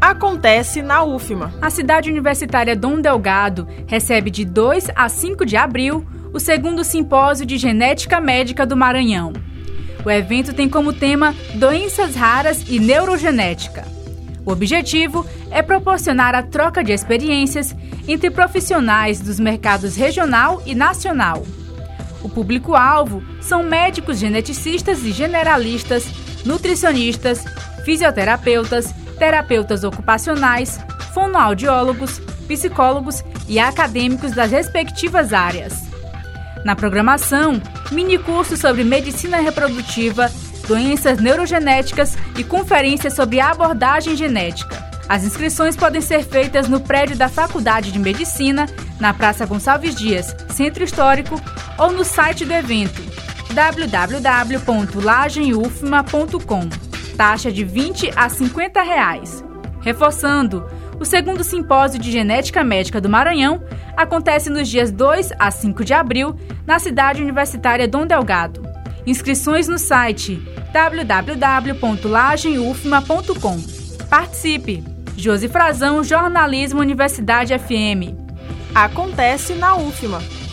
acontece na UFMA. A cidade universitária Dom Delgado recebe de 2 a 5 de abril o segundo Simpósio de Genética Médica do Maranhão. O evento tem como tema Doenças Raras e Neurogenética. O objetivo é proporcionar a troca de experiências entre profissionais dos mercados regional e nacional. O público-alvo são médicos geneticistas e generalistas, nutricionistas, fisioterapeutas, terapeutas ocupacionais, fonoaudiólogos, psicólogos e acadêmicos das respectivas áreas. Na programação, minicursos sobre medicina reprodutiva, doenças neurogenéticas e conferências sobre abordagem genética. As inscrições podem ser feitas no prédio da Faculdade de Medicina, na Praça Gonçalves Dias, Centro Histórico, ou no site do evento www.lagenufma.com. Taxa de R$ 20 a R$ 50. Reforçando, o segundo Simpósio de Genética Médica do Maranhão acontece nos dias 2 a 5 de abril, na cidade universitária Dom Delgado. Inscrições no site www.lagenufma.com. Participe! Josi Frazão, Jornalismo Universidade FM. Acontece na UFMA.